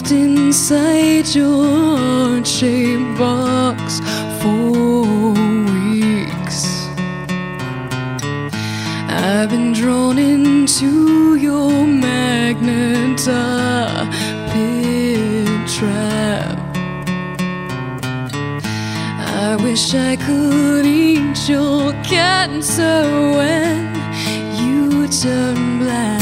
locked inside your heart-shaped box for weeks. I've been drawn into your magnet pit trap. I wish I could eat your cancer when you turn black.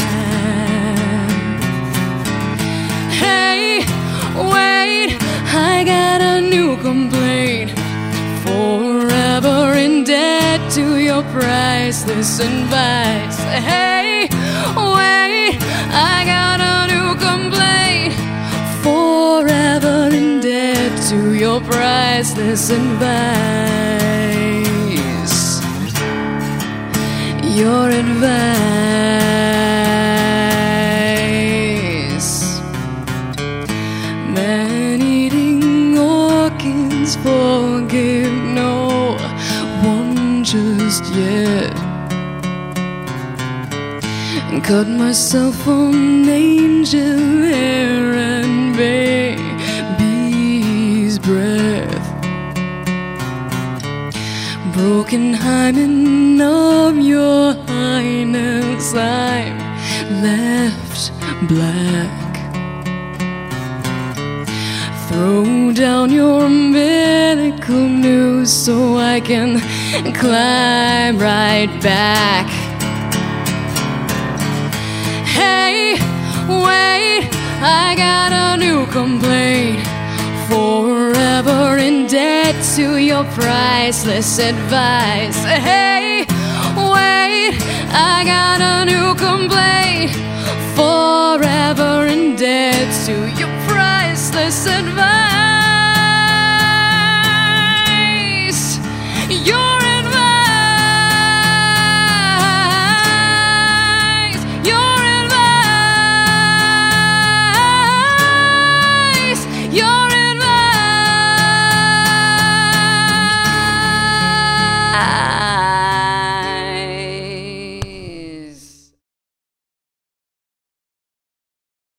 Hey, wait, I got a new complaint. Forever in debt to your priceless advice. Hey, wait, I got a new complaint. Forever in debt to your priceless advice. Your advice. Man-eating orchids forgive no one just yet. Cut myself on angel hair and baby's breath. Broken hymen of your highness, I'm left black. Throw down your umbilical noose so I can climb right back. Hey, wait, I got a new complaint. Forever in debt to your priceless advice. Hey, wait, I got a new complaint. Forever in debt to your priceless advice.